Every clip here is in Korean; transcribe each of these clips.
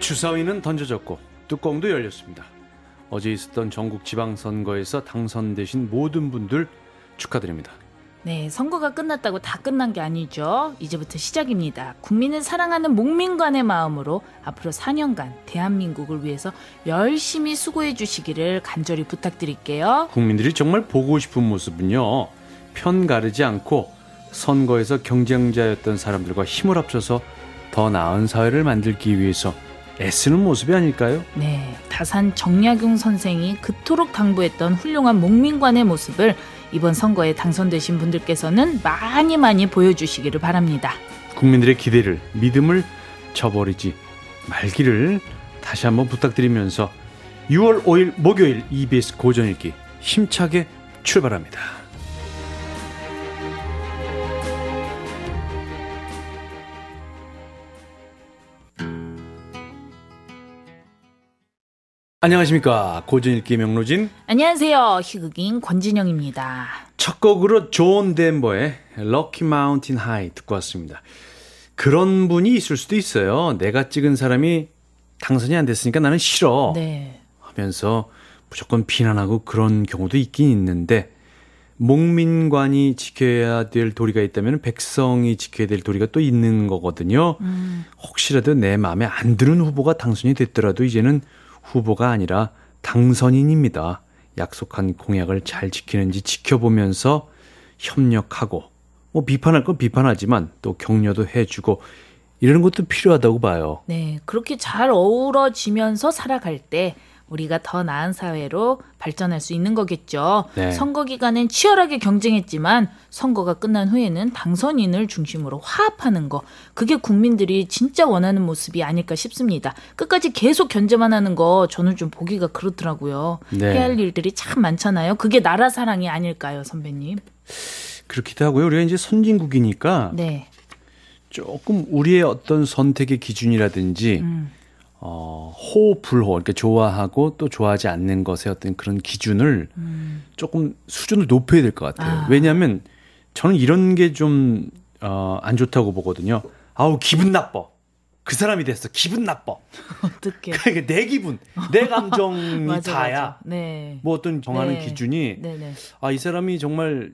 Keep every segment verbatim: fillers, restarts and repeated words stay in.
주사위는 던져졌고 뚜껑도 열렸습니다. 어제 있었던 전국 지방선거에서 당선되신 모든 분들 축하드립니다. 네, 선거가 끝났다고 다 끝난 게 아니죠. 이제부터 시작입니다. 국민을 사랑하는 목민관의 마음으로 앞으로 사 년간 대한민국을 위해서 열심히 수고해 주시기를 간절히 부탁드릴게요. 국민들이 정말 보고 싶은 모습은요, 편 가르지 않고 선거에서 경쟁자였던 사람들과 힘을 합쳐서 더 나은 사회를 만들기 위해서 애쓰는 모습이 아닐까요? 네, 다산 정약용 선생이 그토록 당부했던 훌륭한 목민관의 모습을 이번 선거에 당선되신 분들께서는 많이 많이 보여주시기를 바랍니다. 국민들의 기대를, 믿음을 저버리지 말기를 다시 한번 부탁드리면서 유월 오일 목요일 이비에스 고전읽기 힘차게 출발합니다. 안녕하십니까, 고전읽기 명로진, 안녕하세요, 희극인 권진영입니다. 첫 곡으로 존 덴버의 럭키 마운틴 하이 듣고 왔습니다. 그런 분이 있을 수도 있어요. 내가 찍은 사람이 당선이 안 됐으니까 나는 싫어, 네, 하면서 무조건 비난하고 그런 경우도 있긴 있는데, 목민관이 지켜야 될 도리가 있다면 백성이 지켜야 될 도리가 또 있는 거거든요. 음. 혹시라도 내 마음에 안 드는 후보가 당선이 됐더라도 이제는 후보가 아니라 당선인입니다. 약속한 공약을 잘 지키는지 지켜보면서 협력하고, 뭐 비판할 건 비판하지만 또 격려도 해주고 이러는 것도 필요하다고 봐요. 네, 그렇게 잘 어우러지면서 살아갈 때 우리가 더 나은 사회로 발전할 수 있는 거겠죠. 네. 선거 기간엔 치열하게 경쟁했지만 선거가 끝난 후에는 당선인을 중심으로 화합하는 거, 그게 국민들이 진짜 원하는 모습이 아닐까 싶습니다. 끝까지 계속 견제만 하는 거 저는 좀 보기가 그렇더라고요. 네. 해야 할 일들이 참 많잖아요. 그게 나라 사랑이 아닐까요, 선배님? 그렇기도 하고요. 우리가 이제 선진국이니까 네. 조금 우리의 어떤 선택의 기준이라든지 음. 어, 호, 불호, 그러니까 좋아하고 또 좋아하지 않는 것의 어떤 그런 기준을 음. 조금 수준을 높여야 될 것 같아요. 아. 왜냐하면 저는 이런 게 좀, 어, 안 좋다고 보거든요. 아우, 기분 나빠. 그 사람이 됐어. 기분 나빠. 어떡해. 그러니까 내 기분, 내 감정이 맞아, 다야. 맞아. 네. 뭐 어떤 정하는 네. 기준이, 네네. 아, 이 사람이 정말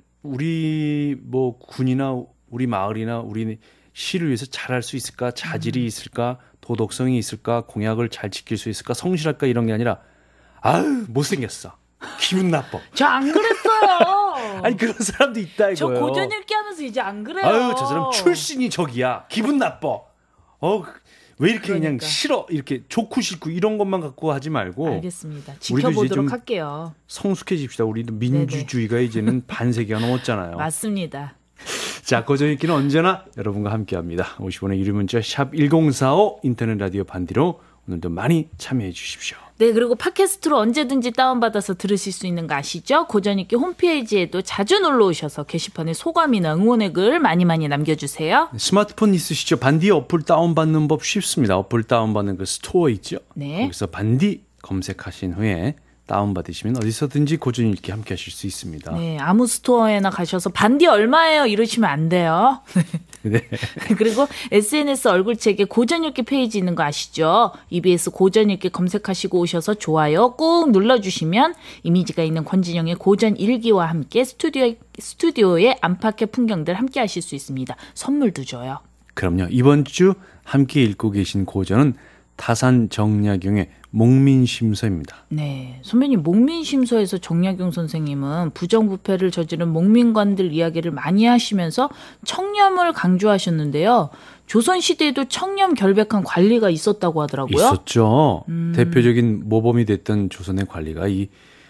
우리 뭐 군이나 우리 마을이나 우리 시를 위해서 잘할 수 있을까? 자질이 음. 있을까? 도덕성이 있을까? 공약을 잘 지킬 수 있을까? 성실할까? 이런 게 아니라, 아유, 못생겼어. 기분 나빠. 저 안 그랬어요. 아니, 그런 사람도 있다, 저 이거예요. 고전 읽기 하면서 이제 안 그래요. 아유, 저 사람 출신이 저기야. 기분 나빠. 어, 왜 이렇게 그러니까. 그냥 싫어? 이렇게 좋고 싫고 이런 것만 갖고 하지 말고. 알겠습니다. 지켜보도록 할게요. 성숙해집시다. 우리도 민주주의가 네네. 이제는 반세기가 넘었잖아요. 맞습니다. 자, 고전 읽기는 언제나 여러분과 함께합니다. 오십 원의 유료 문자 샵 일공사오, 인터넷 라디오 반디로 오늘도 많이 참여해 주십시오. 네, 그리고 팟캐스트로 언제든지 다운받아서 들으실 수 있는 거 아시죠? 고전 읽기 홈페이지에도 자주 놀러 오셔서 게시판에 소감이나 응원의 글 많이 많이 남겨주세요. 스마트폰 있으시죠? 반디 어플 다운받는 법 쉽습니다. 어플 다운받는 그 스토어 있죠? 네. 거기서 반디 검색하신 후에 다운받으시면 어디서든지 고전 읽기 함께 하실 수 있습니다. 네, 아무 스토어에나 가셔서 반디 얼마예요? 이러시면 안 돼요. 네. 그리고 에스엔에스 얼굴책에 고전 읽기 페이지 있는 거 아시죠? 이비에스 고전 읽기 검색하시고 오셔서 좋아요 꾹 눌러주시면 이미지가 있는 권진영의 고전 일기와 함께 스튜디오, 스튜디오의 안팎의 풍경들 함께 하실 수 있습니다. 선물도 줘요. 그럼요. 이번 주 함께 읽고 계신 고전은 다산 정약용의 목민심서입니다. 네, 선배님, 목민심서에서 정약용 선생님은 부정부패를 저지른 목민관들 이야기를 많이 하시면서 청렴을 강조하셨는데요. 조선시대에도 청렴 결백한 관리가 있었다고 하더라고요. 있었죠. 음. 대표적인 모범이 됐던 조선의 관리가 이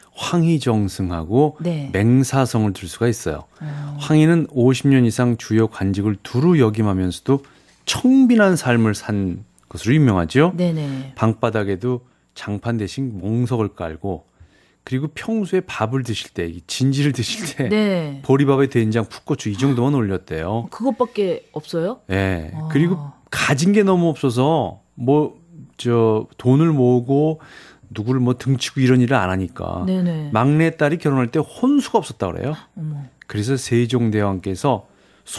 황희정승하고 네. 맹사성을 들 수가 있어요. 어. 황희는 오십 년 이상 주요 관직을 두루 역임하면서도 청빈한 삶을 산 것으로 유명하죠. 네네. 방바닥에도 장판 대신 몽석을 깔고, 그리고 평소에 밥을 드실 때, 진지를 드실 때 네. 보리밥에 된장, 풋고추 이 정도만 올렸대요. 그것밖에 없어요? 네. 아. 그리고 가진 게 너무 없어서 뭐 저 돈을 모으고 누구를 뭐 등치고 이런 일을 안 하니까 네네. 막내딸이 결혼할 때 혼수가 없었다 그래요. 어머. 그래서 세종대왕께서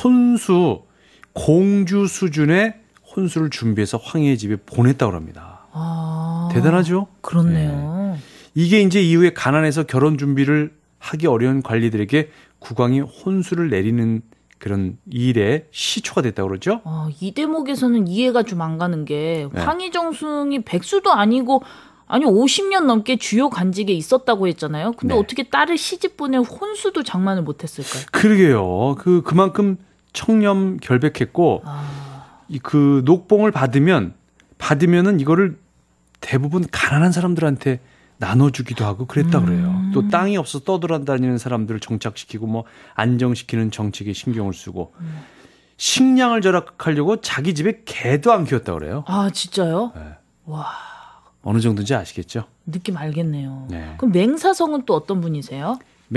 손수 공주 수준의 혼수를 준비해서 황희의 집에 보냈다고 합니다. 아, 대단하죠? 그렇네요. 네. 이게 이제 이후에 가난해서 결혼 준비를 하기 어려운 관리들에게 국왕이 혼수를 내리는 그런 일에 시초가 됐다고 그러죠. 아, 이 대목에서는 이해가 좀 안 가는 게 네. 황희정승이 백수도 아니고 아니 오십 년 넘게 주요 관직에 있었다고 했잖아요. 근데 네. 어떻게 딸을 시집 보낼 혼수도 장만을 못했을까요? 그러게요. 그 그만큼 청렴 결백했고 아, 이 그 녹봉을 받으면 받으면은 이거를 대부분 가난한 사람들한테 나눠주기도 하고 그랬다 그래요. 음. 또 땅이 없어 떠돌아다니는 사람들을 정착시키고 뭐 안정시키는 정책에 신경을 쓰고 음. 식량을 절약하려고 자기 집에 개도 안 키웠다 그래요. 아 진짜요? 네. 와, 어느 정도인지 아시겠죠? 느낌 알겠네요. 네. 그럼 맹사성은 또 어떤 분이세요?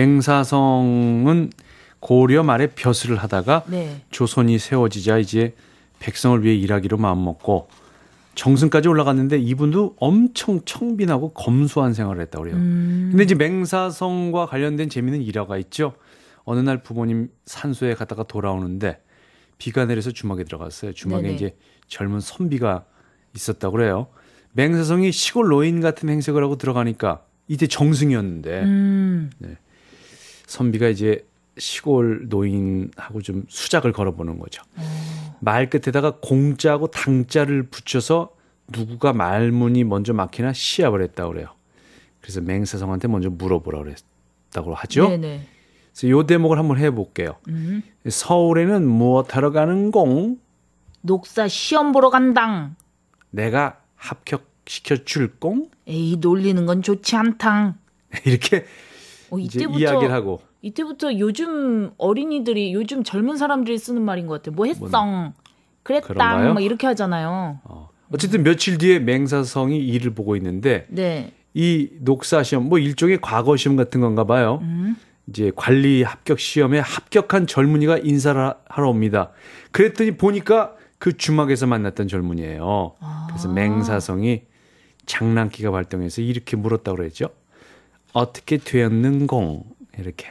맹사성은 고려 말에 벼슬을 하다가 네. 조선이 세워지자 이제 백성을 위해 일하기로 마음먹고 정승까지 올라갔는데 이분도 엄청 청빈하고 검소한 생활을 했다고 그래요. 음. 근데 이제 맹사성과 관련된 재미있는 일화가 있죠. 어느 날 부모님 산소에 갔다가 돌아오는데 비가 내려서 주막에 들어갔어요. 주막에 네네. 이제 젊은 선비가 있었다고 그래요. 맹사성이 시골 노인 같은 행색을 하고 들어가니까 이때 정승이었는데 음. 선비가 이제 시골 노인하고 좀 수작을 걸어보는 거죠. 말 끝에다가 공자하고 당자를 붙여서 누구가 말문이 먼저 막히나 시합을 했다고 그래요. 그래서 맹사성한테 먼저 물어보라 그랬다고 하죠. 네네. 그래서 요 대목을 한번 해볼게요. 음. 서울에는 무엇하러 가는 공? 녹사 시험 보러 간당. 내가 합격시켜 줄 공? 에이 놀리는 건 좋지 않당. 이렇게 어, 이제 이때부터 이야기를 하고 이때부터 요즘 어린이들이 요즘 젊은 사람들이 쓰는 말인 것 같아요. 뭐 했성, 그랬당, 그런가요? 막 이렇게 하잖아요. 어. 어쨌든 며칠 뒤에 맹사성이 일을 보고 있는데 네. 이 녹사 시험 뭐 일종의 과거 시험 같은 건가 봐요. 음. 이제 관리 합격 시험에 합격한 젊은이가 인사를 하러 옵니다. 그랬더니 보니까 그 주막에서 만났던 젊은이에요. 아. 그래서 맹사성이 장난기가 발동해서 이렇게 물었다고 그랬죠. 어떻게 되었는공? 이렇게.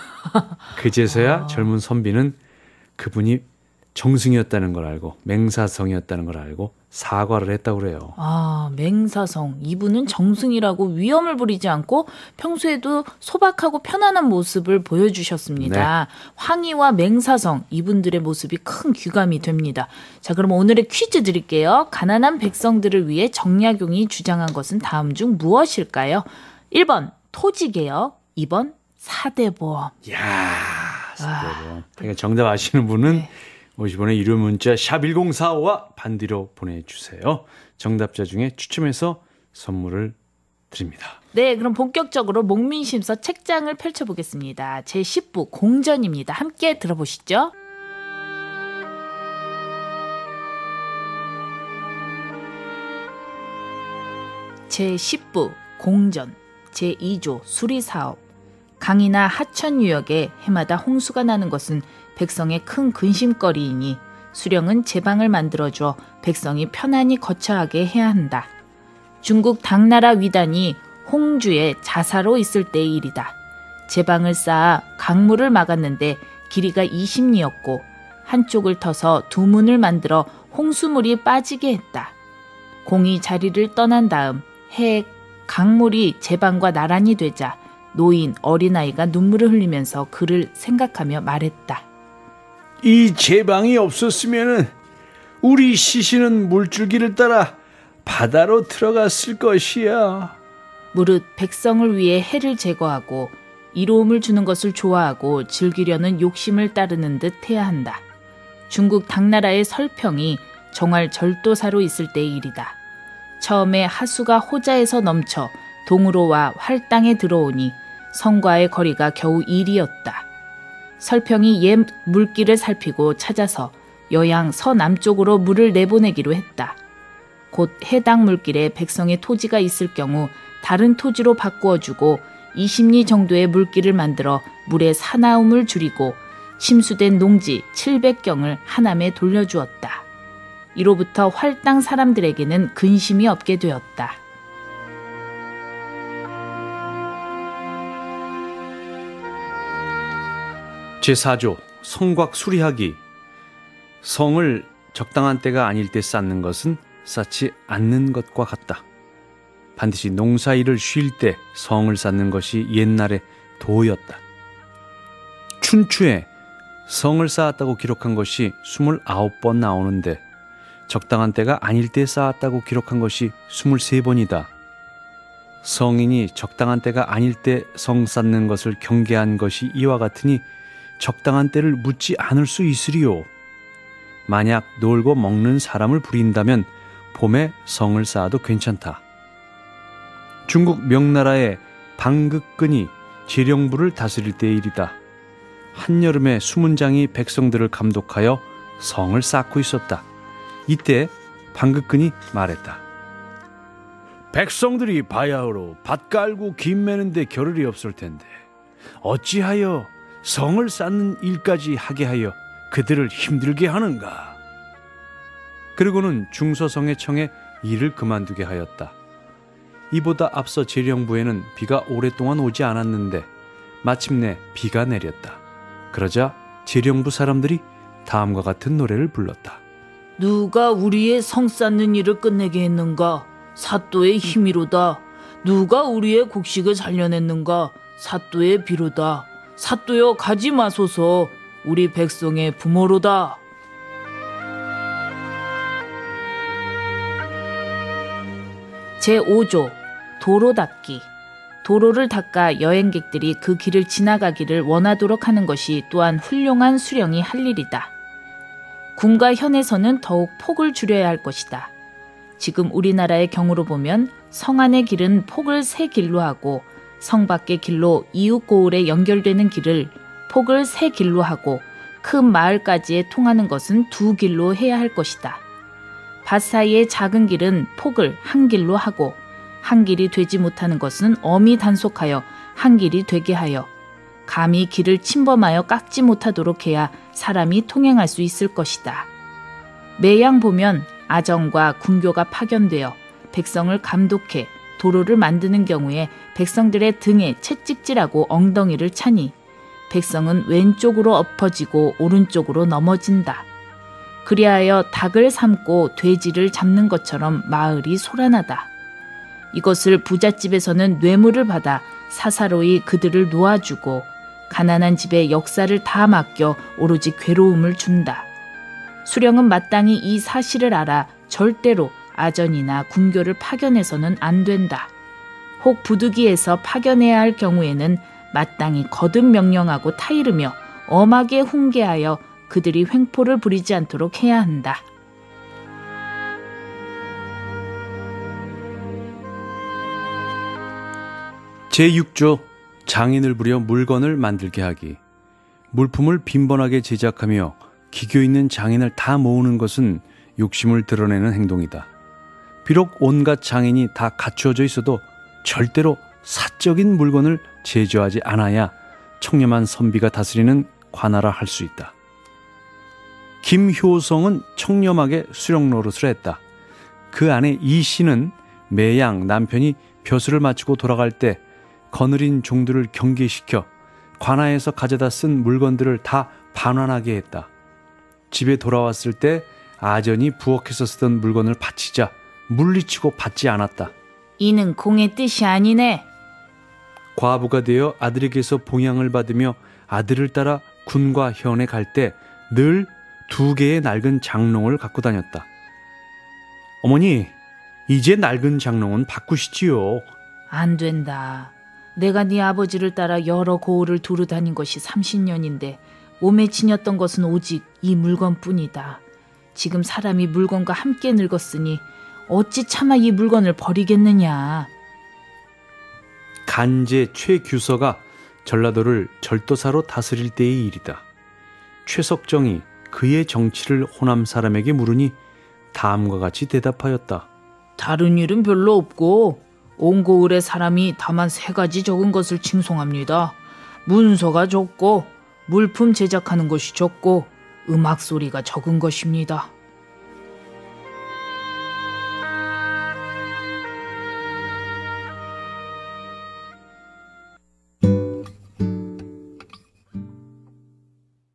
그제서야 아. 젊은 선비는 그분이 정승이었다는 걸 알고 맹사성이었다는 걸 알고 사과를 했다고 그래요. 아, 맹사성. 이분은 정승이라고 위험을 부리지 않고 평소에도 소박하고 편안한 모습을 보여주셨습니다. 네. 황희와 맹사성, 이분들의 모습이 큰 귀감이 됩니다. 자, 그럼 오늘의 퀴즈 드릴게요. 가난한 백성들을 위해 정약용이 주장한 것은 다음 중 무엇일까요? 일 번 토지개혁, 이 번 사대보험. 이야, 사대보험. 그러니까 정답 아시는 분은 네. 오십 원의 유료 문자 샵 일공사오와 반디로 보내주세요. 정답자 중에 추첨해서 선물을 드립니다. 네, 그럼 본격적으로 목민심서 책장을 펼쳐보겠습니다. 제십 부 공전입니다. 함께 들어보시죠. 제십 부 공전 제이 조 수리사업. 강이나 하천 유역에 해마다 홍수가 나는 것은 백성의 큰 근심거리이니 수령은 제방을 만들어줘 백성이 편안히 거처하게 해야 한다. 중국 당나라 위단이 홍주에 자사로 있을 때의 일이다. 제방을 쌓아 강물을 막았는데 길이가 이십 리였고 한쪽을 터서 두 문을 만들어 홍수물이 빠지게 했다. 공이 자리를 떠난 다음 해 강물이 제방과 나란히 되자 노인, 어린아이가 눈물을 흘리면서 그를 생각하며 말했다. 이 제방이 없었으면은 우리 시신은 물줄기를 따라 바다로 들어갔을 것이야. 무릇 백성을 위해 해를 제거하고 이로움을 주는 것을 좋아하고 즐기려는 욕심을 따르는 듯 해야 한다. 중국 당나라의 설평이 정말 절도사로 있을 때의 일이다. 처음에 하수가 호자에서 넘쳐 동으로와 활당에 들어오니 성과의 거리가 겨우 일이었다. 설평이 옛 물길을 살피고 찾아서 여양 서남쪽으로 물을 내보내기로 했다. 곧 해당 물길에 백성의 토지가 있을 경우 다른 토지로 바꾸어주고 이십 리 정도의 물길을 만들어 물의 사나움을 줄이고 침수된 농지 칠백 경을 하남에 돌려주었다. 이로부터 활당 사람들에게는 근심이 없게 되었다. 제사 조 성곽 수리하기. 성을 적당한 때가 아닐 때 쌓는 것은 쌓지 않는 것과 같다. 반드시 농사일을 쉴 때 성을 쌓는 것이 옛날의 도였다. 춘추에 성을 쌓았다고 기록한 것이 스물아홉 번 나오는데 적당한 때가 아닐 때 쌓았다고 기록한 것이 스물세 번이다. 성인이 적당한 때가 아닐 때 성 쌓는 것을 경계한 것이 이와 같으니 적당한 때를 묻지 않을 수 있으리요. 만약 놀고 먹는 사람을 부린다면 봄에 성을 쌓아도 괜찮다. 중국 명나라의 방극근이 재령부를 다스릴 때의 일이다. 한여름에 수문장이 백성들을 감독하여 성을 쌓고 있었다. 이때 방극근이 말했다. 백성들이 바야흐로 밭 깔고 김 매는데 겨를이 없을 텐데 어찌하여 성을 쌓는 일까지 하게 하여 그들을 힘들게 하는가. 그리고는 중서성에 청해 일을 그만두게 하였다. 이보다 앞서 재령부에는 비가 오랫동안 오지 않았는데 마침내 비가 내렸다. 그러자 재령부 사람들이 다음과 같은 노래를 불렀다. 누가 우리의 성 쌓는 일을 끝내게 했는가? 사또의 힘이로다. 누가 우리의 곡식을 살려냈는가? 사또의 비로다. 사또여 가지 마소서. 우리 백성의 부모로다. 제오 조 도로 닦기. 도로를 닦아 여행객들이 그 길을 지나가기를 원하도록 하는 것이 또한 훌륭한 수령이 할 일이다. 군과 현에서는 더욱 폭을 줄여야 할 것이다. 지금 우리나라의 경우로 보면 성 안의 길은 폭을 세 길로 하고 성 밖의 길로 이웃 고을에 연결되는 길을 폭을 세 길로 하고 큰 마을까지에 통하는 것은 두 길로 해야 할 것이다. 밭 사이의 작은 길은 폭을 한 길로 하고 한 길이 되지 못하는 것은 엄히 단속하여 한 길이 되게 하여 감히 길을 침범하여 깎지 못하도록 해야 사람이 통행할 수 있을 것이다. 매양 보면 아정과 군교가 파견되어 백성을 감독해 도로를 만드는 경우에 백성들의 등에 채찍질하고 엉덩이를 차니 백성은 왼쪽으로 엎어지고 오른쪽으로 넘어진다. 그리하여 닭을 삶고 돼지를 잡는 것처럼 마을이 소란하다. 이것을 부잣집에서는 뇌물을 받아 사사로이 그들을 놓아주고 가난한 집에 역사를 다 맡겨 오로지 괴로움을 준다. 수령은 마땅히 이 사실을 알아 절대로 아전이나 군교를 파견해서는 안 된다. 혹 부득이해서 파견해야 할 경우에는 마땅히 거듭 명령하고 타이르며 엄하게 훈계하여 그들이 횡포를 부리지 않도록 해야 한다. 제육 조 장인을 부려 물건을 만들게 하기. 물품을 빈번하게 제작하며 기교 있는 장인을 다 모으는 것은 욕심을 드러내는 행동이다. 비록 온갖 장인이 다 갖추어져 있어도 절대로 사적인 물건을 제조하지 않아야 청렴한 선비가 다스리는 관하라 할 수 있다. 김효성은 청렴하게 수령 노릇을 했다. 그 아내 이씨는 매양 남편이 벼슬을 마치고 돌아갈 때 거느린 종들을 경계시켜 관아에서 가져다 쓴 물건들을 다 반환하게 했다. 집에 돌아왔을 때 아전이 부엌에서 쓰던 물건을 바치자 물리치고 받지 않았다. 이는 공의 뜻이 아니네. 과부가 되어 아들에게서 봉양을 받으며 아들을 따라 군과 현에 갈 때 늘 두 개의 낡은 장롱을 갖고 다녔다. 어머니, 이제 낡은 장롱은 바꾸시지요. 안 된다. 내가 네 아버지를 따라 여러 고을을 두루 다닌 것이 삼십 년인데 몸에 지녔던 것은 오직 이 물건뿐이다. 지금 사람이 물건과 함께 늙었으니 어찌 차마 이 물건을 버리겠느냐. 간제 최규서가 전라도를 절도사로 다스릴 때의 일이다. 최석정이 그의 정치를 호남 사람에게 물으니 다음과 같이 대답하였다. 다른 일은 별로 없고 온 고을의 사람이 다만 세 가지 적은 것을 칭송합니다. 문서가 적고 물품 제작하는 것이 적고 음악 소리가 적은 것입니다.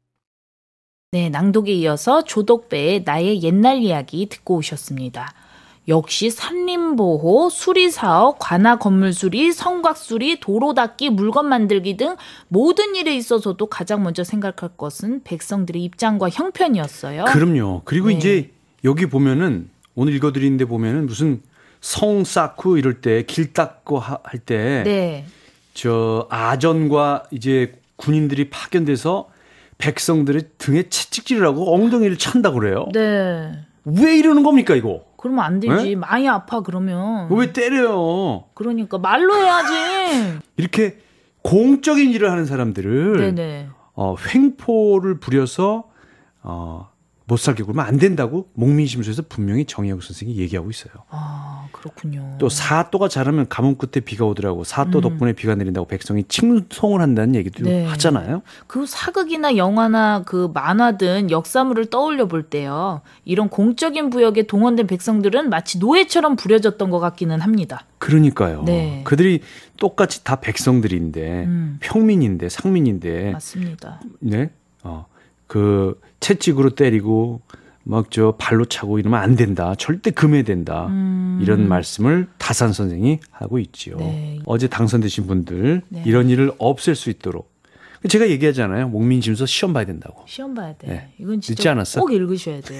네, 낭독에 이어서 조덕배의 나의 옛날 이야기 듣고 오셨습니다. 역시 산림보호, 수리사업, 관아 건물수리, 성곽수리, 도로 닦기, 물건 만들기 등 모든 일에 있어서도 가장 먼저 생각할 것은 백성들의 입장과 형편이었어요. 그럼요. 그리고 네. 이제 여기 보면은 오늘 읽어드리는데 보면은 무슨 성 쌓고 이럴 때 길 닦고 할 때 네. 저 아전과 이제 군인들이 파견돼서 백성들의 등에 채찍질을 하고 엉덩이를 찬다고 그래요. 네. 왜 이러는 겁니까 이거? 그러면 안 되지. 네? 많이 아파 그러면. 왜 때려요? 그러니까 말로 해야지. 이렇게 공적인 일을 하는 사람들을 네네. 어, 횡포를 부려서 어, 못 살게 굴면 안 된다고 목민심서에서 분명히 정의혁 선생이 얘기하고 있어요. 아, 그렇군요. 또 사또가 자라면 가뭄 끝에 비가 오더라고. 사또 음. 덕분에 비가 내린다고 백성이 칭송을 한다는 얘기도 네. 하잖아요. 그 사극이나 영화나 그 만화 등 역사물을 떠올려 볼 때요. 이런 공적인 부역에 동원된 백성들은 마치 노예처럼 부려졌던 것 같기는 합니다. 그러니까요. 네. 그들이 똑같이 다 백성들인데 음. 평민인데 상민인데 맞습니다. 네. 어. 그 채찍으로 때리고 막 저 발로 차고 이러면 안 된다. 절대 금해된다. 음. 이런 말씀을 다산 선생이 하고 있지요. 네. 어제 당선되신 분들 네. 이런 일을 없앨 수 있도록 제가 얘기하잖아요. 목민심서 시험 봐야 된다고. 시험 봐야 돼. 네. 이건 늦지 진짜 않았어? 꼭 읽으셔야 돼요.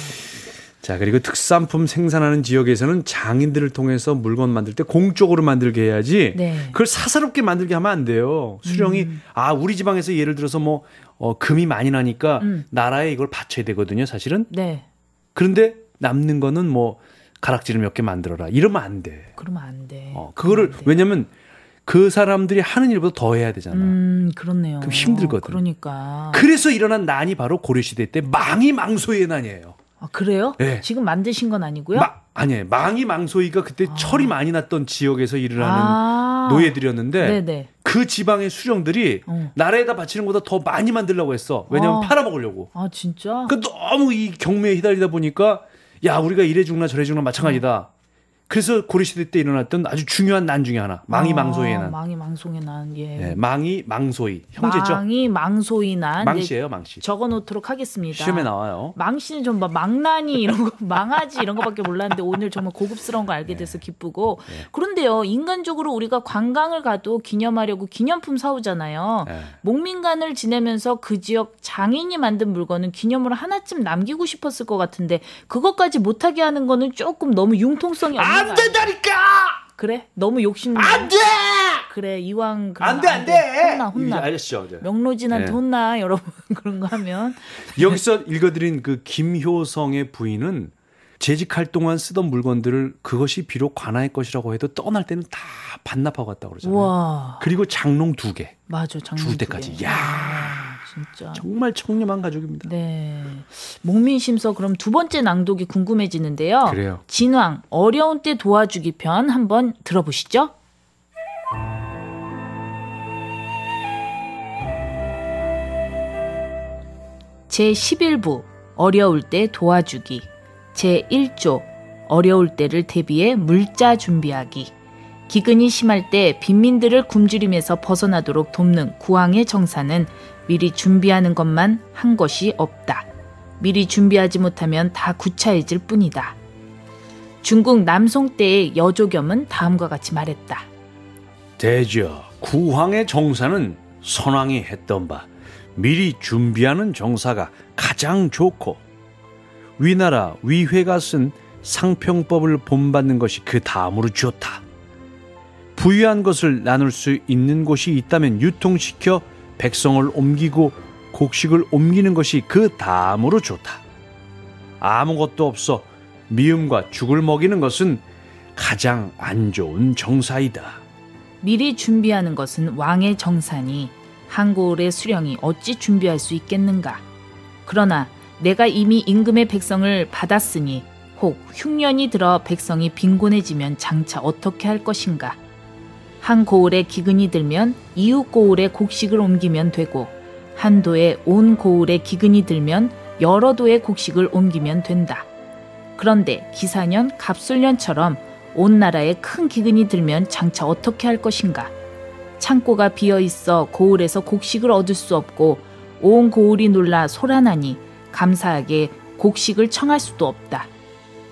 자, 그리고 특산품 생산하는 지역에서는 장인들을 통해서 물건 만들 때 공적으로 만들게 해야지. 네. 그걸 사사롭게 만들게 하면 안 돼요. 수령이 음. 아 우리 지방에서 예를 들어서 뭐 어, 금이 많이 나니까 음. 나라에 이걸 바쳐야 되거든요. 사실은. 네. 그런데 남는 거는 뭐 가락지를 몇 개 만들어라. 이러면 안 돼. 그러면 안 돼. 어, 그거를 그러면 안 돼. 왜냐면 그 사람들이 하는 일보다 더 해야 되잖아. 음, 그렇네요. 그럼 힘들거든. 그러니까. 그래서 일어난 난이 바로 고려시대 때 망이 망소의 난이에요. 아, 그래요? 네. 지금 만드신 건 아니고요? 마, 아니에요. 망이 망소이가 그때 아. 철이 많이 났던 지역에서 일을 하는 아. 노예들이었는데 네네. 그 지방의 수령들이 어. 나라에다 바치는 것보다 더 많이 만들려고 했어. 왜냐하면 아. 팔아먹으려고. 아, 진짜? 그 너무 이 경매에 휘달리다 보니까 야 우리가 이래 죽나 저래 죽나 마찬가지다. 그래서 고려시대 때 일어났던 아주 중요한 난 중에 하나. 망이 망소의 아, 난. 망이 망송의 난. 예. 네, 망이 망소이. 형제죠. 망이 망소의 난. 망씨예요, 망씨. 적어 놓도록 하겠습니다. 시험에 나와요. 망씨는 좀 막 망나니 이런 거, 망아지 이런 거밖에 몰랐는데 오늘 정말 고급스러운 거 알게 돼서 기쁘고. 네. 그런데요, 인간적으로 우리가 관광을 가도 기념하려고 기념품 사오잖아요. 네. 목민간을 지내면서 그 지역 장인이 만든 물건은 기념으로 하나쯤 남기고 싶었을 것 같은데 그것까지 못하게 하는 거는 조금 너무 융통성이 없는 안 거 아니에요? 된다니까. 그래? 너무 욕심. 안 돼. 그래, 이왕 그럼 안 돼, 안 돼. 혼나, 혼나. 알았죠. 네. 명로진한테 네. 혼나, 여러분. 그런 거 하면. 여기서 읽어드린 그 김효성의 부인은 재직할 동안 쓰던 물건들을 그것이 비록 관아의 것이라고 해도 떠날 때는 다 반납하고 갔다고 그러잖아요. 와. 그리고 장롱 두 개. 맞아, 장롱 죽을 두 때까지. 개. 야. 아, 진짜. 정말 청렴한 가족입니다. 네. 목민심서 그럼 두 번째 낭독이 궁금해지는데요. 그래요. 진왕, 어려운 때 도와주기 편 한번 들어보시죠. 제십일 부 어려울 때 도와주기. 제일 조 어려울 때를 대비해 물자 준비하기. 기근이 심할 때 빈민들을 굶주림에서 벗어나도록 돕는 구황의 정사는 미리 준비하는 것만 한 것이 없다. 미리 준비하지 못하면 다 구차해질 뿐이다. 중국 남송 때의 여조겸은 다음과 같이 말했다. 대저 구황의 정사는 선왕이 했던 바 미리 준비하는 정사가 가장 좋고 위나라 위회가 쓴 상평법을 본받는 것이 그 다음으로 좋다. 부유한 것을 나눌 수 있는 곳이 있다면 유통시켜 백성을 옮기고 곡식을 옮기는 것이 그 다음으로 좋다. 아무것도 없어 미음과 죽을 먹이는 것은 가장 안 좋은 정사이다. 미리 준비하는 것은 왕의 정사니 한고을의 수령이 어찌 준비할 수 있겠는가. 그러나 내가 이미 임금의 백성을 받았으니 혹 흉년이 들어 백성이 빈곤해지면 장차 어떻게 할 것인가. 한 고을에 기근이 들면 이웃 고을에 곡식을 옮기면 되고 한 도에 온 고을에 기근이 들면 여러 도의 곡식을 옮기면 된다. 그런데 기사년, 갑술년처럼 온 나라에 큰 기근이 들면 장차 어떻게 할 것인가. 창고가 비어있어 고을에서 곡식을 얻을 수 없고 온 고을이 놀라 소란하니 감사하게 곡식을 청할 수도 없다.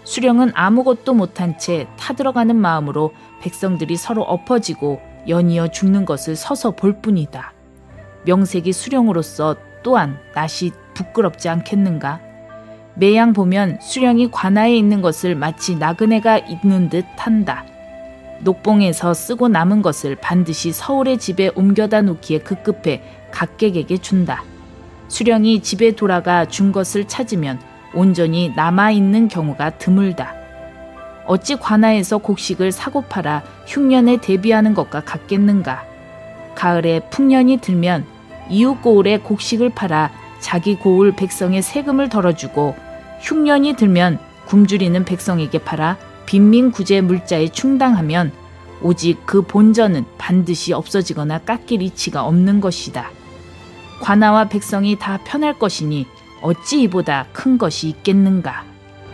수령은 아무것도 못한 채 타들어가는 마음으로 백성들이 서로 엎어지고 연이어 죽는 것을 서서 볼 뿐이다. 명색이 수령으로서 또한 낯이 부끄럽지 않겠는가? 매양 보면 수령이 관아에 있는 것을 마치 나그네가 있는 듯 한다. 녹봉에서 쓰고 남은 것을 반드시 서울의 집에 옮겨다 놓기에 급급해 각객에게 준다. 수령이 집에 돌아가 준 것을 찾으면 온전히 남아있는 경우가 드물다. 어찌 관아에서 곡식을 사고 팔아 흉년에 대비하는 것과 같겠는가? 가을에 풍년이 들면 이웃 고을에 곡식을 팔아 자기 고을 백성의 세금을 덜어주고 흉년이 들면 굶주리는 백성에게 팔아 빈민구제 물자에 충당하면 오직 그 본전은 반드시 없어지거나 깎일 이치가 없는 것이다. 관아와 백성이 다 편할 것이니 어찌 이보다 큰 것이 있겠는가.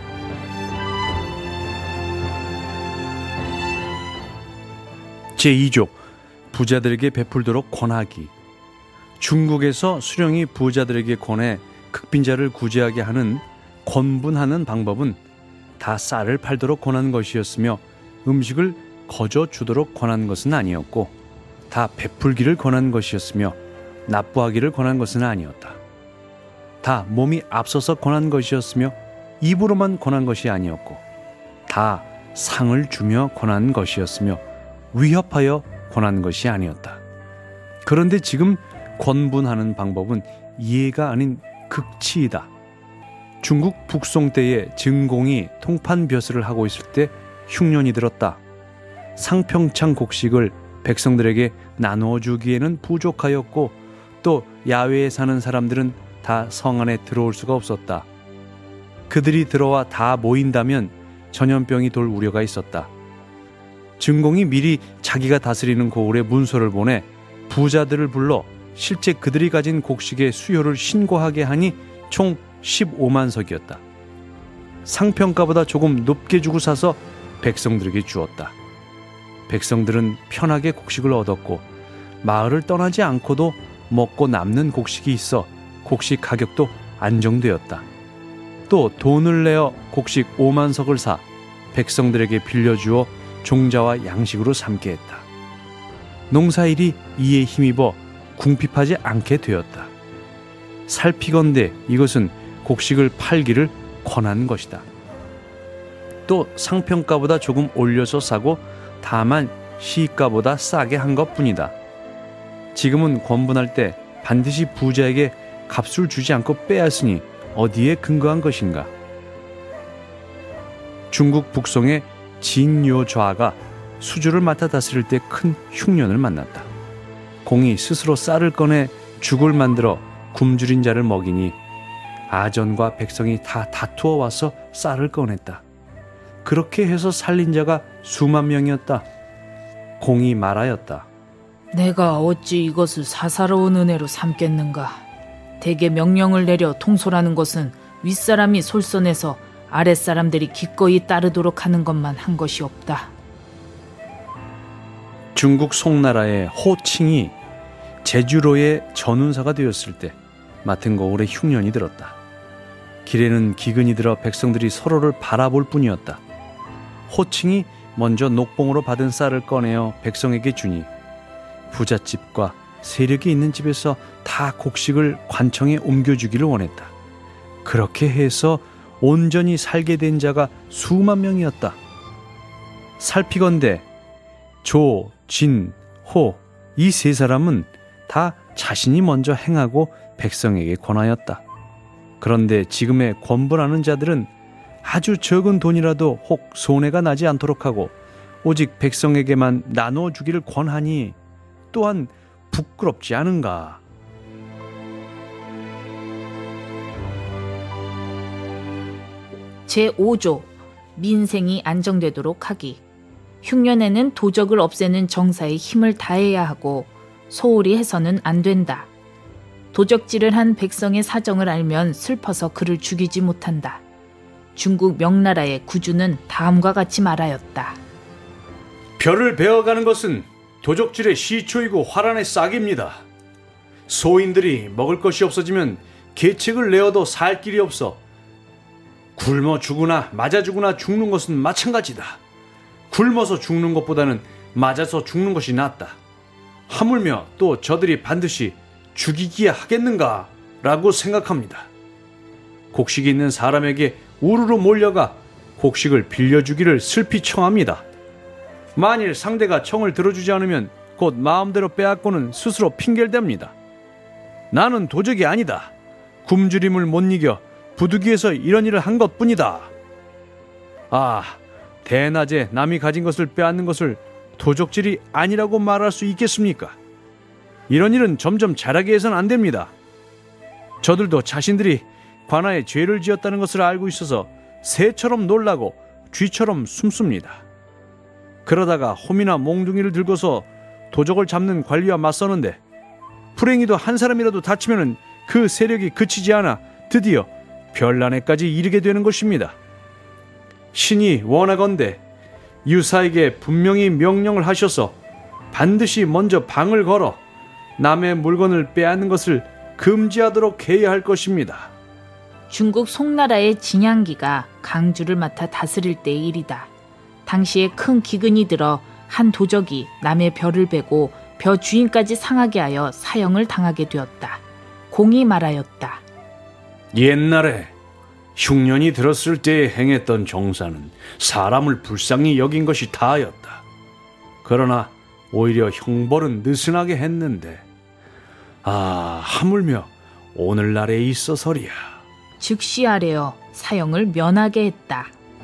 제이 조 부자들에게 베풀도록 권하기. 중국에서 수령이 부자들에게 권해 극빈자를 구제하게 하는 권분하는 방법은 다 쌀을 팔도록 권한 것이었으며 음식을 거저 주도록 권한 것은 아니었고 다 베풀기를 권한 것이었으며 납부하기를 권한 것은 아니었다. 다 몸이 앞서서 권한 것이었으며 입으로만 권한 것이 아니었고 다 상을 주며 권한 것이었으며 위협하여 권한 것이 아니었다. 그런데 지금 권분하는 방법은 이해가 아닌 극치이다. 중국 북송 때에 증공이 통판벼슬을 하고 있을 때 흉년이 들었다. 상평창 곡식을 백성들에게 나누어 주기에는 부족하였고 또 야외에 사는 사람들은 다 성 안에 들어올 수가 없었다. 그들이 들어와 다 모인다면 전염병이 돌 우려가 있었다. 증공이 미리 자기가 다스리는 고을에 문서를 보내 부자들을 불러 실제 그들이 가진 곡식의 수요를 신고하게 하니 총 십오만 석이었다. 상평가보다 조금 높게 주고 사서 백성들에게 주었다. 백성들은 편하게 곡식을 얻었고 마을을 떠나지 않고도 먹고 남는 곡식이 있어 곡식 가격도 안정되었다. 또 돈을 내어 곡식 오만 석을 사 백성들에게 빌려주어 종자와 양식으로 삼게 했다. 농사일이 이에 힘입어 궁핍하지 않게 되었다. 살피건대 이것은 곡식을 팔기를 권한 것이다. 또 상평가보다 조금 올려서 사고 다만 시가보다 싸게 한 것뿐이다. 지금은 권분할 때 반드시 부자에게 값을 주지 않고 빼앗으니 어디에 근거한 것인가? 중국 북송의 진요좌가 수주를 맡아 다스릴 때 큰 흉년을 만났다. 공이 스스로 쌀을 꺼내 죽을 만들어 굶주린 자를 먹이니 아전과 백성이 다 다투어 와서 쌀을 꺼냈다. 그렇게 해서 살린 자가 수만 명이었다. 공이 말하였다. 내가 어찌 이것을 사사로운 은혜로 삼겠는가. 대개 명령을 내려 통솔하는 것은 윗사람이 솔선해서 아랫사람들이 기꺼이 따르도록 하는 것만 한 것이 없다. 중국 송나라의 호칭이 제주로의 전운사가 되었을 때 맡은 고을에 흉년이 들었다. 길에는 기근이 들어 백성들이 서로를 바라볼 뿐이었다. 호칭이 먼저 녹봉으로 받은 쌀을 꺼내어 백성에게 주니 부잣집과 세력이 있는 집에서 다 곡식을 관청에 옮겨주기를 원했다. 그렇게 해서 온전히 살게 된 자가 수만 명이었다. 살피건대 조, 진, 호 이 세 사람은 다 자신이 먼저 행하고 백성에게 권하였다. 그런데 지금의 권분하는 자들은 아주 적은 돈이라도 혹 손해가 나지 않도록 하고 오직 백성에게만 나누어 주기를 권하니 또한 부끄럽지 않은가? 제오 조 민생이 안정되도록 하기. 흉년에는 도적을 없애는 정사에 힘을 다해야 하고 소홀히 해서는 안 된다. 도적질을 한 백성의 사정을 알면 슬퍼서 그를 죽이지 못한다. 중국 명나라의 구주는 다음과 같이 말하였다. 별을 베어가는 것은 도적질의 시초이고 화란의 싹입니다. 소인들이 먹을 것이 없어지면 계책을 내어도 살 길이 없어 굶어 죽으나 맞아 죽으나 죽는 것은 마찬가지다. 굶어서 죽는 것보다는 맞아서 죽는 것이 낫다. 하물며 또 저들이 반드시 죽이기야 하겠는가 라고 생각합니다. 곡식이 있는 사람에게 우르르 몰려가 곡식을 빌려주기를 슬피 청합니다. 만일 상대가 청을 들어주지 않으면 곧 마음대로 빼앗고는 스스로 핑계를 댑니다. 나는 도적이 아니다. 굶주림을 못 이겨 부득이해서 이런 일을 한 것뿐이다. 아, 대낮에 남이 가진 것을 빼앗는 것을 도적질이 아니라고 말할 수 있겠습니까? 이런 일은 점점 잘하게 해서는 안 됩니다. 저들도 자신들이 관아에 죄를 지었다는 것을 알고 있어서 새처럼 놀라고 쥐처럼 숨습니다. 그러다가 홈이나 몽둥이를 들고서 도적을 잡는 관리와 맞서는데 불행히도 한 사람이라도 다치면 그 세력이 그치지 않아 드디어 별난에까지 이르게 되는 것입니다. 신이 원하건대 유사에게 분명히 명령을 하셔서 반드시 먼저 방을 걸어 남의 물건을 빼앗는 것을 금지하도록 해야 할 것입니다. 중국 송나라의 진양기가 강주를 맡아 다스릴 때의 일이다. 당시에 큰 기근이 들어 한 도적이 남의 벼를 베고 벼 주인까지 상하게 하여 사형을 당하게 되었다. 공이 말하였다. 옛날에 흉년이 들었을 때에 행했던 정사는 사람을 불쌍히 여긴 것이 다였다. 그러나 오히려 형벌은 느슨하게 했는데 아, 하물며 오늘날에 있어서리야. 즉시 아래어 사형을 면하게 했다.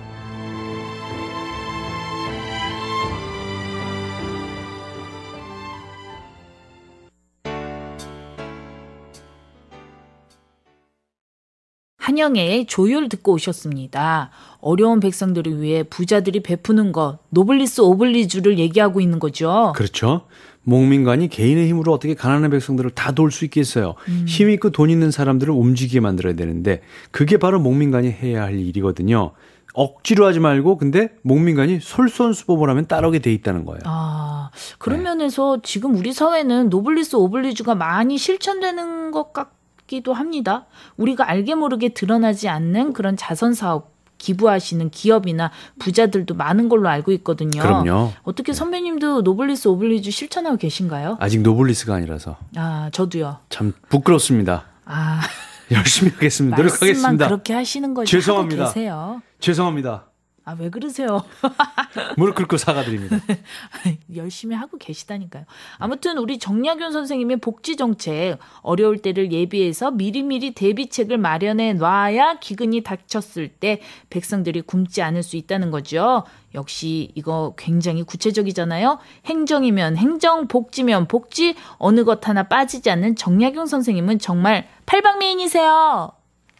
한영애의 조율 듣고 오셨습니다. 어려운 백성들을 위해 부자들이 베푸는 것, 노블리스 오블리주를 얘기하고 있는 거죠. 그렇죠. 목민관이 개인의 힘으로 어떻게 가난한 백성들을 다 도울 수 있겠어요. 음. 힘 있고 돈 있는 사람들을 움직이게 만들어야 되는데 그게 바로 목민관이 해야 할 일이거든요. 억지로 하지 말고 근데 목민관이 솔선수범을 하면 따르게 돼 있다는 거예요. 아, 그런 네. 면에서 지금 우리 사회는 노블리스 오블리주가 많이 실천되는 것 같기도 합니다. 우리가 알게 모르게 드러나지 않는 그런 자선사업 기부하시는 기업이나 부자들도 많은 걸로 알고 있거든요. 그럼요. 어떻게 선배님도 노블리스 오블리주 실천하고 계신가요? 아직 노블리스가 아니라서. 아, 저도요. 참 부끄럽습니다. 아, 열심히 하겠습니다. 말씀만 노력하겠습니다. 그렇게 하시는 거지. 죄송합니다. 하고 계세요. 죄송합니다. 아, 왜 그러세요? 무릎 꿇고 사과드립니다. 열심히 하고 계시다니까요. 아무튼 우리 정약용 선생님의 복지정책, 어려울 때를 예비해서 미리미리 대비책을 마련해 놔야 기근이 닥쳤을 때 백성들이 굶지 않을 수 있다는 거죠. 역시 이거 굉장히 구체적이잖아요. 행정이면 행정, 복지면 복지, 어느 것 하나 빠지지 않는 정약용 선생님은 정말 팔방미인이세요.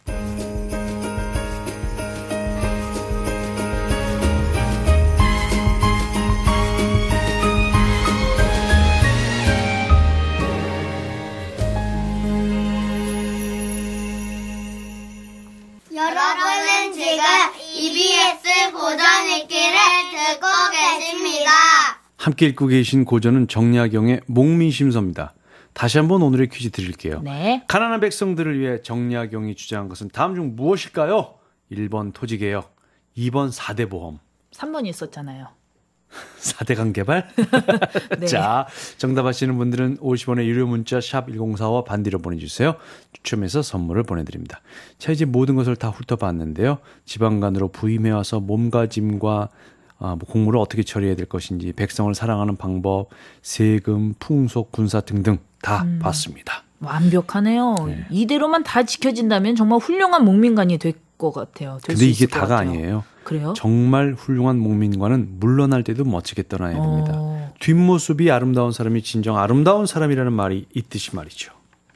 여러분은 지금 이비에스 고전 읽기를 듣고 계십니다. 함께 읽고 계신 고전은 정약용의 목민심서입니다. 다시 한번 오늘의 퀴즈 드릴게요. 네. 가난한 백성들을 위해 정약용이 주장한 것은 다음 중 무엇일까요? 일 번 토지개혁, 이 번 사 대 보험. 삼 번 있었잖아요. 사 대 강개발? 네. 자, 정답 아시는 분들은 오십 원의 유료 문자 샵 일공사오와 반디로 보내주세요. 추첨해서 선물을 보내드립니다. 자, 이제 모든 것을 다 훑어봤는데요. 지방간으로 부임해와서 몸가짐과 아, 뭐 공무를 어떻게 처리해야 될 것인지, 백성을 사랑하는 방법, 세금, 풍속, 군사 등등 다 음. 봤습니다. 완벽하네요. 네. 이대로만 다 지켜진다면 정말 훌륭한 목민관이 될 것 같아요. 될 근데 수 이게 있을 것 다가 같아요. 아니에요. 그래요? 정말 훌륭한 목민관은 물러날 때도 멋지게 떠나야 됩니다. 어. 뒷모습이 아름다운 사람이 진정 아름다운 사람이라는 말이 있듯이 말이죠.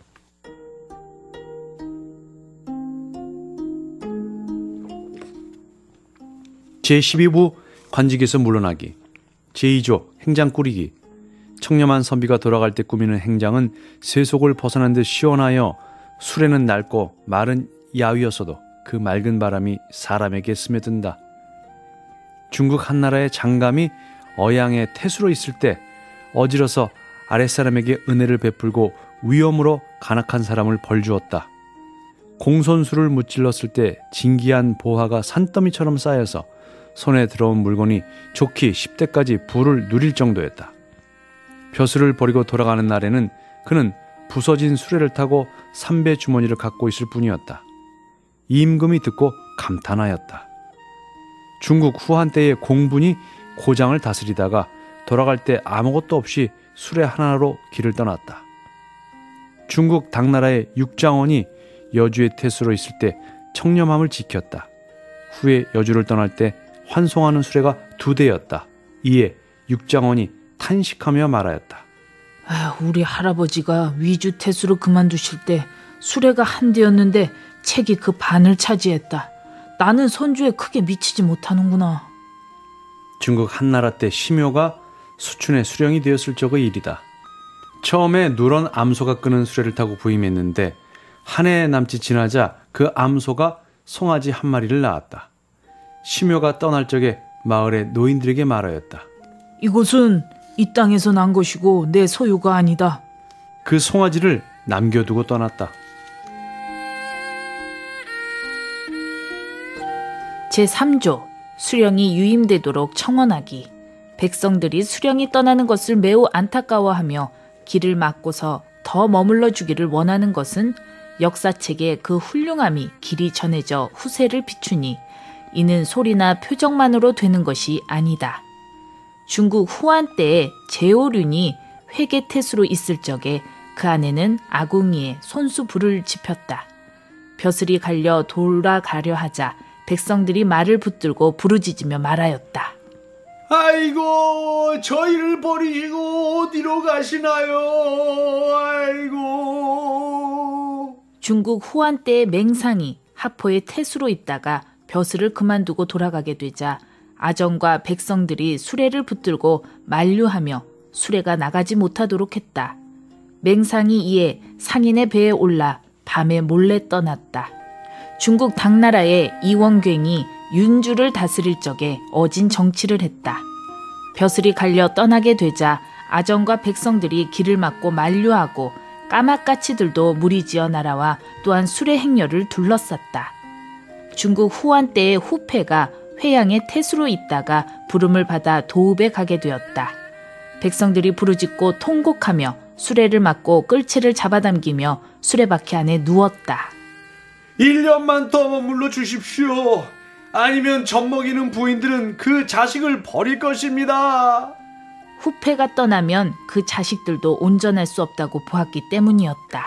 제십이 부 관직에서 물러나기, 제이 조 행장 꾸리기. 청렴한 선비가 돌아갈 때 꾸미는 행장은 세속을 벗어난 듯 시원하여 술에는 낡고 말은 야위였어도 그 맑은 바람이 사람에게 스며든다. 중국 한나라의 장감이 어양의 태수로 있을 때 어지러서 아랫사람에게 은혜를 베풀고 위엄으로 간악한 사람을 벌주었다. 공손수를 무찔렀을 때 진기한 보화가 산더미처럼 쌓여서 손에 들어온 물건이 좋기 십 대까지 부를 누릴 정도였다. 벼슬을 버리고 돌아가는 날에는 그는 부서진 수레를 타고 삼배 주머니를 갖고 있을 뿐이었다. 임금이 듣고 감탄하였다. 중국 후한 때의 공분이 고장을 다스리다가 돌아갈 때 아무것도 없이 수레 하나로 길을 떠났다. 중국 당나라의 육장원이 여주의 태수로 있을 때 청렴함을 지켰다. 후에 여주를 떠날 때 환송하는 수레가 두 대였다. 이에 육장원이 탄식하며 말하였다. 아, 우리 할아버지가 위주 태수로 그만두실 때 수레가 한 대였는데 책이 그 반을 차지했다. 나는 선주에 크게 미치지 못하는구나. 중국 한나라 때 심효가 수춘의 수령이 되었을 적의 일이다. 처음에 누런 암소가 끄는 수레를 타고 부임했는데 한 해 남짓 지나자 그 암소가 송아지 한 마리를 낳았다. 심효가 떠날 적에 마을의 노인들에게 말하였다. 이곳은 이 땅에서 난 것이고 내 소유가 아니다. 그 송아지를 남겨두고 떠났다. 제삼 조 수령이 유임되도록 청원하기. 백성들이 수령이 떠나는 것을 매우 안타까워하며 길을 막고서 더 머물러 주기를 원하는 것은 역사책에 그 훌륭함이 길이 전해져 후세를 비추니 이는 소리나 표정만으로 되는 것이 아니다. 중국 후한 때에 제오륜이 회계태수로 있을 적에 그 안에는 아궁이에 손수 불을 지폈다. 벼슬이 갈려 돌아가려 하자 백성들이 말을 붙들고 부르짖으며 말하였다. 아이고, 저희를 버리시고 어디로 가시나요? 아이고. 중국 후한 때의 맹상이 하포의 태수로 있다가 벼슬을 그만두고 돌아가게 되자 아정과 백성들이 수레를 붙들고 만류하며 수레가 나가지 못하도록 했다. 맹상이 이에 상인의 배에 올라 밤에 몰래 떠났다. 중국 당나라의 이원괭이 윤주를 다스릴 적에 어진 정치를 했다. 벼슬이 갈려 떠나게 되자 아정과 백성들이 길을 막고 만류하고 까마까치들도 무리지어 날아와 또한 수레 행렬을 둘러쌌다. 중국 후한 때의 후패가 회양의 태수로 있다가 부름을 받아 도읍에 가게 되었다. 백성들이 부르짖고 통곡하며 수레를 막고 끌채를 잡아당기며 수레바퀴 안에 누웠다. 일 년만 더 머물러 주십시오. 아니면 젖먹이는 부인들은 그 자식을 버릴 것입니다. 후패가 떠나면 그 자식들도 온전할 수 없다고 보았기 때문이었다.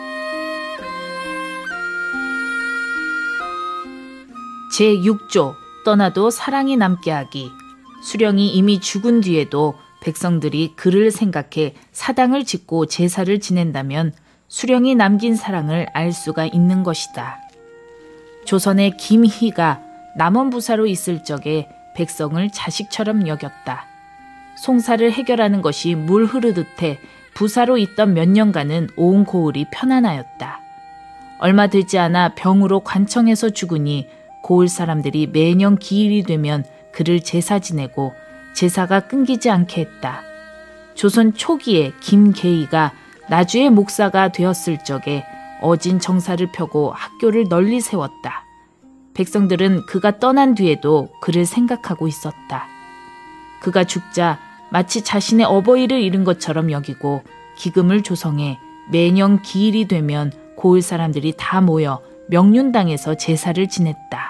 제육 조 떠나도 사랑이 남게 하기. 수령이 이미 죽은 뒤에도 백성들이 그를 생각해 사당을 짓고 제사를 지낸다면 수령이 남긴 사랑을 알 수가 있는 것이다. 조선의 김희가 남원부사로 있을 적에 백성을 자식처럼 여겼다. 송사를 해결하는 것이 물 흐르듯 해 부사로 있던 몇 년간은 온 고을이 편안하였다. 얼마 되지 않아 병으로 관청에서 죽으니 고을 사람들이 매년 기일이 되면 그를 제사 지내고 제사가 끊기지 않게 했다. 조선 초기에 김계희가 나주의 목사가 되었을 적에 어진 정사를 펴고 학교를 널리 세웠다. 백성들은 그가 떠난 뒤에도 그를 생각하고 있었다. 그가 죽자 마치 자신의 어버이를 잃은 것처럼 여기고 기금을 조성해 매년 기일이 되면 고을 사람들이 다 모여 명륜당에서 제사를 지냈다.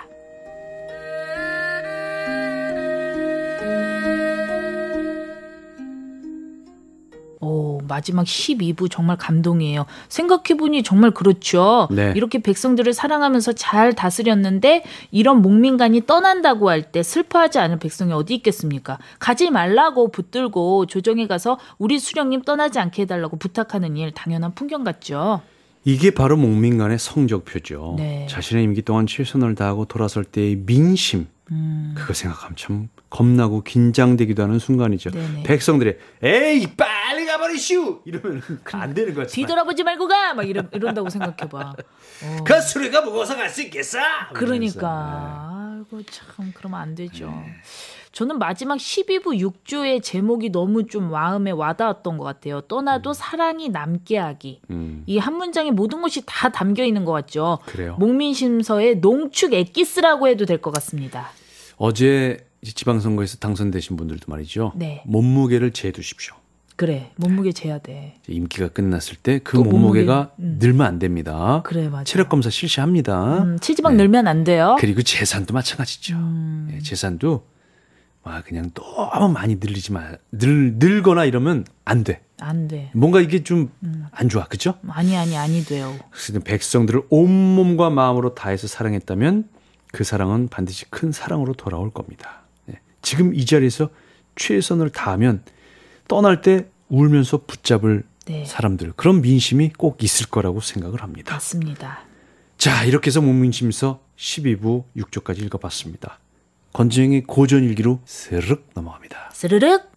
오, 마지막 십이 부 정말 감동이에요. 생각해보니 정말 그렇죠. 네. 이렇게 백성들을 사랑하면서 잘 다스렸는데 이런 목민간이 떠난다고 할 때 슬퍼하지 않을 백성이 어디 있겠습니까? 가지 말라고 붙들고 조정에 가서 우리 수령님 떠나지 않게 해달라고 부탁하는 일, 당연한 풍경 같죠. 이게 바로 목민간의 성적표죠. 네. 자신의 임기 동안 최선을 다하고 돌아설 때의 민심. 음. 그거 생각하면 참 겁나고 긴장되기도 하는 순간이죠. 네네. 백성들이 에이 빨리 가버리시오 이러면 안 되는 거지. 뒤돌아보지 말고 가! 막 이런, 이런다고 생각해봐. 어. 그 수레가 무거워서 갈 수 있겠어? 그러니까. 아이고 참 그러면 안 되죠. 네. 저는 마지막 십이 부 육 조의 제목이 너무 좀 마음에 와닿았던 것 같아요. 떠나도 음. 사랑이 남게 하기. 음. 이 한 문장에 모든 것이 다 담겨 있는 것 같죠. 그래요. 목민심서의 농축 엑기스라고 해도 될 것 같습니다. 어제 지방선거에서 당선되신 분들도 말이죠. 네. 몸무게를 재두십시오. 그래, 몸무게 재야 돼. 임기가 끝났을 때 그 몸무게가 몸무게, 음. 늘면 안 됩니다. 그래, 맞아. 체력 검사 실시합니다. 음, 체지방 네. 늘면 안 돼요. 그리고 재산도 마찬가지죠. 음. 네, 재산도 와 그냥 너무 많이 늘리지 마. 늘 늘거나 이러면 안 돼. 안 돼. 뭔가 이게 좀 안 음. 좋아, 그렇죠? 아니 아니 아니 돼요. 그래서 백성들을 온 몸과 마음으로 다해서 사랑했다면 그 사랑은 반드시 큰 사랑으로 돌아올 겁니다. 네. 지금 이 자리에서 최선을 다하면 떠날 때 울면서 붙잡을 네. 사람들 그런 민심이 꼭 있을 거라고 생각을 합니다. 맞습니다. 자 이렇게 해서 목민심서 십이 부 육 조까지 읽어봤습니다. 권진영의 고전일기로 스르륵 넘어갑니다. 스르륵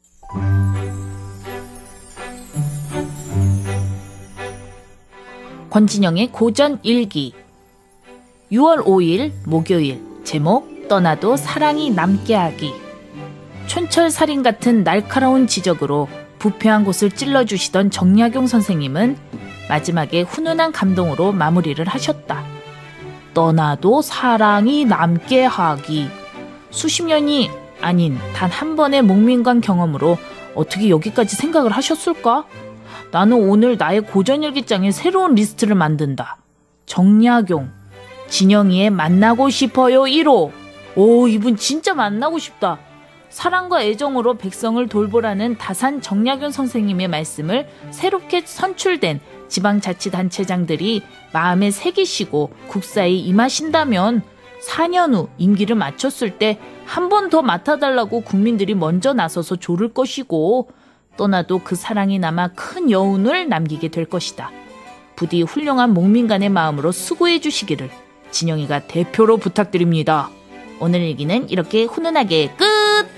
권진영의 고전일기 유월 오일 목요일 제목 떠나도 사랑이 남게 하기 촌철살인 같은 날카로운 지적으로 부패한 곳을 찔러주시던 정약용 선생님은 마지막에 훈훈한 감동으로 마무리를 하셨다. 떠나도 사랑이 남게 하기 수십 년이 아닌 단 한 번의 목민관 경험으로 어떻게 여기까지 생각을 하셨을까? 나는 오늘 나의 고전일기장에 새로운 리스트를 만든다. 정약용, 진영이의 만나고 싶어요 일 호. 오, 이분 진짜 만나고 싶다. 사랑과 애정으로 백성을 돌보라는 다산 정약용 선생님의 말씀을 새롭게 선출된 지방자치단체장들이 마음에 새기시고 국사에 임하신다면 사 년 후 임기를 마쳤을 때 한 번 더 맡아달라고 국민들이 먼저 나서서 조를 것이고 떠나도 그 사랑이 남아 큰 여운을 남기게 될 것이다. 부디 훌륭한 목민간의 마음으로 수고해 주시기를 진영이가 대표로 부탁드립니다. 오늘 일기는 이렇게 훈훈하게 끝!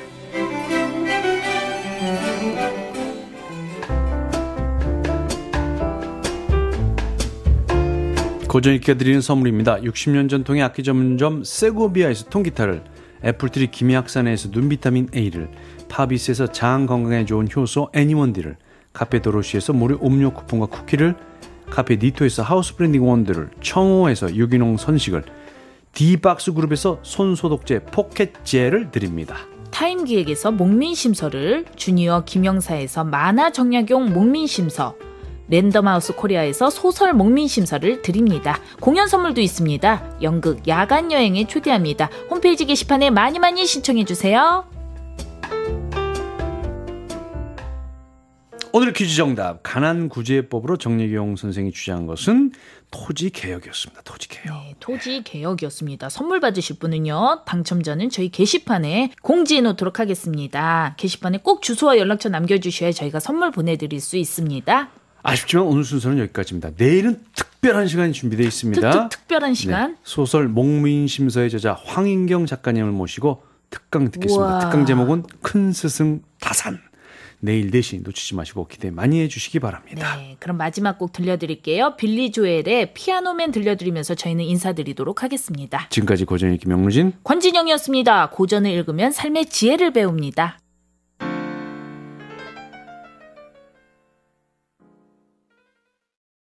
고전일기가 드리는 선물입니다. 육십 년 전통의 악기 전문점 세고비아에서 통기타를, 애플트리 김약산에서 눈비타민 A를, 파비스에서 장 건강에 좋은 효소 애니원디를, 카페 도로시에서 무료 음료 쿠폰과 쿠키를, 카페 니토에서 하우스 브랜딩 원두를, 청호에서 유기농 선식을, D박스 그룹에서 손소독제 포켓젤을 드립니다. 타임기획에서 목민심서를, 주니어 김영사에서 만화 정약용 목민심서, 랜덤하우스 코리아에서 소설 목민심서를 드립니다. 공연 선물도 있습니다. 연극 야간여행에 초대합니다. 홈페이지 게시판에 많이 많이 신청해주세요. 오늘 퀴즈 정답. 가난구제법으로 정약용 선생이 주장한 것은 토지개혁이었습니다. 토지개혁. 네, 토지개혁이었습니다. 선물 받으실 분은요. 당첨자는 저희 게시판에 공지해 놓도록 하겠습니다. 게시판에 꼭 주소와 연락처 남겨주셔야 저희가 선물 보내드릴 수 있습니다. 아쉽지만 오늘 순서는 여기까지입니다. 내일은 특별한 시간이 준비되어 있습니다. 특, 특, 특별한 시간? 네, 소설 목민심서의 저자 황인경 작가님을 모시고 특강 듣겠습니다. 우와. 특강 제목은 큰 스승 다산. 내일 네 시 놓치지 마시고 기대 많이 해주시기 바랍니다. 네, 그럼 마지막 곡 들려드릴게요. 빌리 조엘의 피아노맨 들려드리면서 저희는 인사드리도록 하겠습니다. 지금까지 고전일기 명루진 권진영이었습니다. 고전을 읽으면 삶의 지혜를 배웁니다.